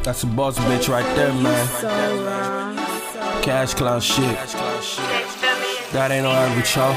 That's a boss bitch right there, man. Cash clown shit. That ain't no average, y'all.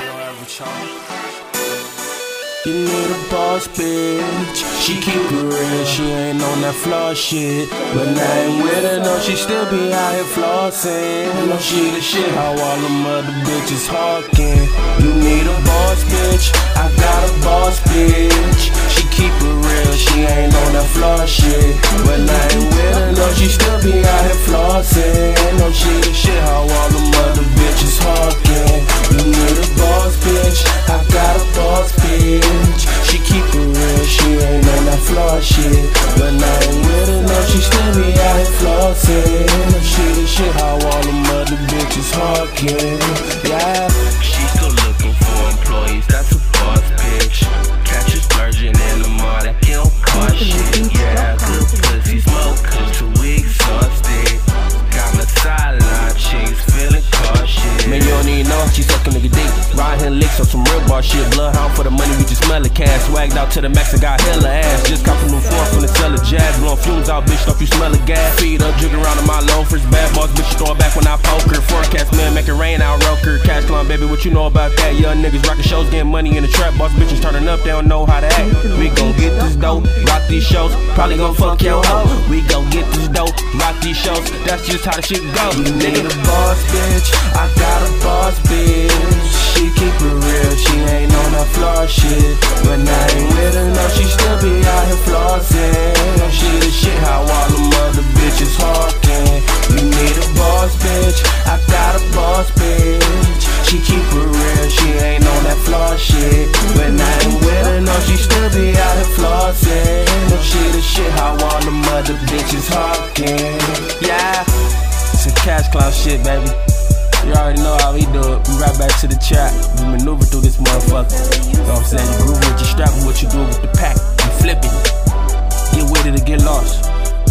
You need a boss bitch. She keep it real, she ain't on that flaw shit. But I ain't with her, no, she still be out here flossing. No, she the shit, how all them other bitches hawking. You need a boss bitch, I got a boss bitch. She keep it real, she ain't on that flaw shit. But I ain't with her, no, she still be out here flossing. No, she the shit, how all them other bitches hawking. You need a boss bitch, I got a boss bitch. She keep it real, she ain't on that flaw shit. But I ain't with her, no, she still be out here flossing. No, she the shit, how all them other bitches hawking. Yeah. She still looking for employees, that's a boss bitch. Catch her splurging in the mall, that don't cost shit. Yeah, good pussy smoke, cause 2 weeks exhausted. Got my sideline chicks feeling cautious. Man, you don't even know she suck a nigga deep. Riding licks on some real bar shit. Bloodhound for the money, we just smell the cash. Swagged out to the max and got hella ass. Just cop a new form from the cellar jazz. Blowing fumes out, bitch, don't you smell the gas? Feet up, jigging around in my loafers. Bad boss, bitch, throw it back when I poke her. Forecast man, make it rain, I'll roke her. Cash clown, baby, what you know about that? Young niggas rocking shows, getting money in the trap. Boss bitches turning up, they don't know how to act. We gon' get this dope, rock these shows. Probably gon' fuck your hoe. We gon' get this dope, rock these shows. That's just how the shit go. You need a boss bitch, I got a boss bitch. She keep it real, she ain't on that flaw shit. But I ain't with her, no, she still be out here flossing. No, she the shit, how all them other bitches hawking. You need a boss bitch, I got a boss bitch. She keep it real, she ain't on that flaw shit. But I ain't with her, no, she still be out here flossing. No, she the shit, how all them other bitches hawking. Yeah, some cash clown shit, baby. You already know how he do it. We right back to the trap. We maneuver through this motherfucker. You know what I'm saying? You groove with your strap and what you do with the pack. You flipping it. Get with it or get lost.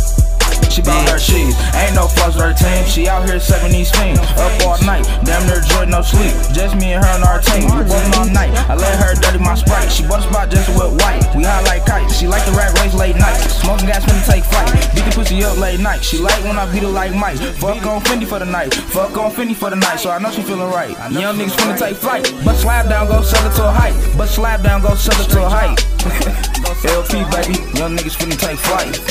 She bout her shit, ain't no fuss with her team. She out here serving these fiends, up all night, damn near joy, no sleep. Just me and her and our team, we working all night. I let her dirty my Sprite, she bought a spot just with white. We high like kites, she like the rat race late nights. Smoking gas when take flight, beat the pussy up late night. She like when I beat her like Mike. Fuck on Fendi for the night, fuck on Fendi for the night. So I know she feeling right. Young niggas finna take flight, but slab down, go sell it to a height. But slab down, go sell it to a height. LP baby, young niggas finna take flight.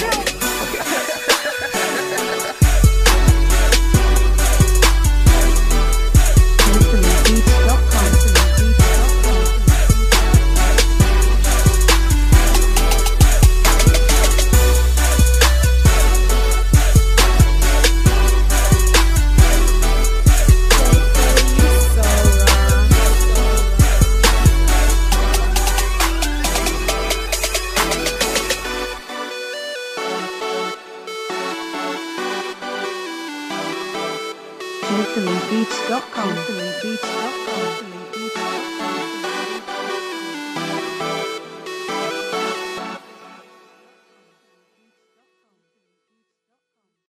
GentlemanBeats.com